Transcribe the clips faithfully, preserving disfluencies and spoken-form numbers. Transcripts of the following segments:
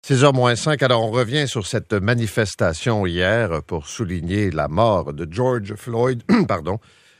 six heures moins cinq, alors on revient sur cette manifestation hier pour souligner la mort de George Floyd, pardon,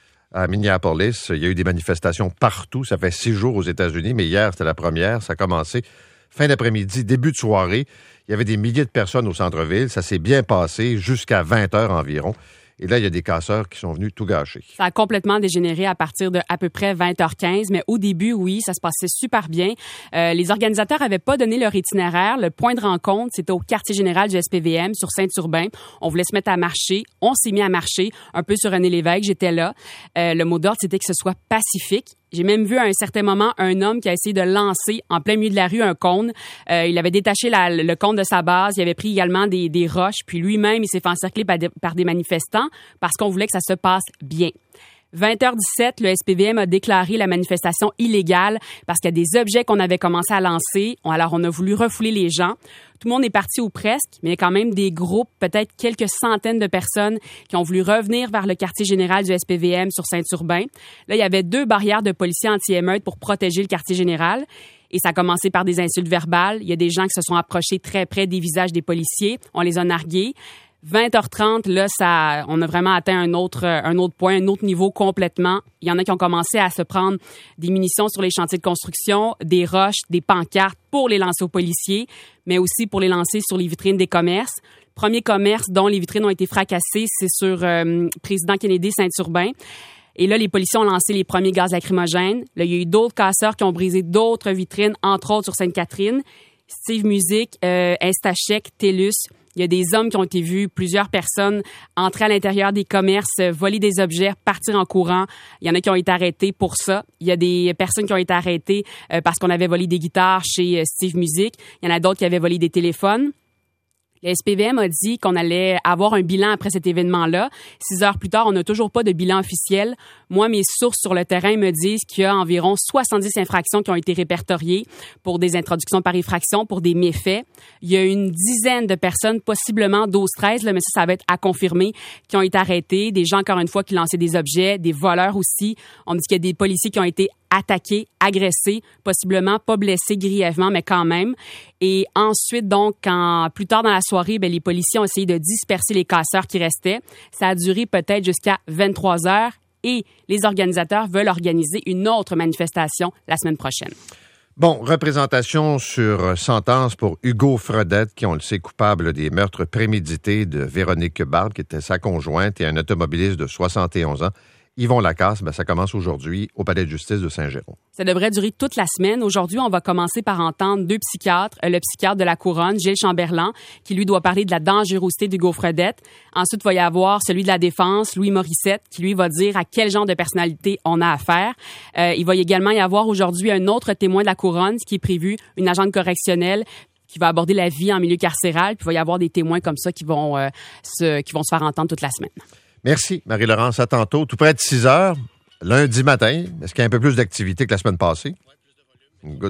à Minneapolis. Il y a eu des manifestations partout, ça fait six jours aux États-Unis, mais hier c'était la première, ça a commencé fin d'après-midi, début de soirée. Il y avait des milliers de personnes au centre-ville, ça s'est bien passé jusqu'à vingt heures environ. Et là, il y a des casseurs qui sont venus tout gâcher. Ça a complètement dégénéré à partir de à peu près vingt heures quinze, mais au début, oui, ça se passait super bien. Euh, les organisateurs avaient pas donné leur itinéraire. Le point de rencontre, c'était au quartier général du S P V M sur Saint-Urbain. On voulait se mettre à marcher. On s'est mis à marcher un peu sur René Lévesque. J'étais là. Euh, le mot d'ordre, c'était que ce soit pacifique. J'ai même vu à un certain moment un homme qui a essayé de lancer en plein milieu de la rue un cône. Euh, il avait détaché la, le cône de sa base. Il avait pris également des, des roches. Puis lui-même, il s'est fait encercler par des, par des manifestants parce qu'on voulait que ça se passe bien. vingt heures dix-sept, le S P V M a déclaré la manifestation illégale parce qu'il y a des objets qu'on avait commencé à lancer. Alors, on a voulu refouler les gens. Tout le monde est parti ou presque, mais il y a quand même des groupes, peut-être quelques centaines de personnes qui ont voulu revenir vers le quartier général du S P V M sur Saint-Urbain. Là, il y avait deux barrières de policiers anti-émeutes pour protéger le quartier général. Et ça a commencé par des insultes verbales. Il y a des gens qui se sont approchés très près des visages des policiers. On les a nargués. vingt heures trente, là, ça, on a vraiment atteint un autre, un autre point, un autre niveau complètement. Il y en a qui ont commencé à se prendre des munitions sur les chantiers de construction, des roches, des pancartes pour les lancer aux policiers, mais aussi pour les lancer sur les vitrines des commerces. Premier commerce dont les vitrines ont été fracassées, c'est sur euh, Président Kennedy Saint-Urbain. Et là, les policiers ont lancé les premiers gaz lacrymogènes. Là, il y a eu d'autres casseurs qui ont brisé d'autres vitrines, entre autres sur Sainte-Catherine. Steve Music, euh, Instachek, TELUS. Il y a des hommes qui ont été vus, plusieurs personnes entrer à l'intérieur des commerces, voler des objets, partir en courant. Il y en a qui ont été arrêtés pour ça. Il y a des personnes qui ont été arrêtées euh, parce qu'on avait volé des guitares chez euh, Steve Music. Il y en a d'autres qui avaient volé des téléphones. Le S P V M a dit qu'on allait avoir un bilan après cet événement-là. Six heures plus tard, on n'a toujours pas de bilan officiel. Moi, mes sources sur le terrain me disent qu'il y a environ soixante-dix infractions qui ont été répertoriées pour des introductions par effraction, pour des méfaits. Il y a une dizaine de personnes, possiblement douze treize, là, mais ça, ça va être à confirmer, qui ont été arrêtés. Des gens, encore une fois, qui lançaient des objets, des voleurs aussi. On me dit qu'il y a des policiers qui ont été attaqués, agressés, possiblement pas blessés grièvement, mais quand même. Et ensuite, donc, quand plus tard dans la soirée, ben, les policiers ont essayé de disperser les casseurs qui restaient. Ça a duré peut-être jusqu'à vingt-trois heures et les organisateurs veulent organiser une autre manifestation la semaine prochaine. Bon, représentation sur sentence pour Hugo Fredette, qui, on le sait, coupable des meurtres prémédités de Véronique Barbe, qui était sa conjointe, et un automobiliste de soixante et onze ans. Yvon Lacasse, ben, ça commence aujourd'hui au Palais de justice de Saint-Jérôme. Ça devrait durer toute la semaine. Aujourd'hui, on va commencer par entendre deux psychiatres. Le psychiatre de la Couronne, Gilles Chamberlain, qui lui doit parler de la dangerosité d'Hugo Fredette. Ensuite, il va y avoir celui de la Défense, Louis Morissette, qui lui va dire à quel genre de personnalité on a affaire. Euh, il va également y avoir aujourd'hui un autre témoin de la Couronne, qui est prévu, une agente correctionnelle, qui va aborder la vie en milieu carcéral. Puis il va y avoir des témoins comme ça qui vont, euh, se, qui vont se faire entendre toute la semaine. Merci, Marie-Laurence. À tantôt. Tout près de six heures, lundi matin. Est-ce qu'il y a un peu plus d'activité que la semaine passée? Good.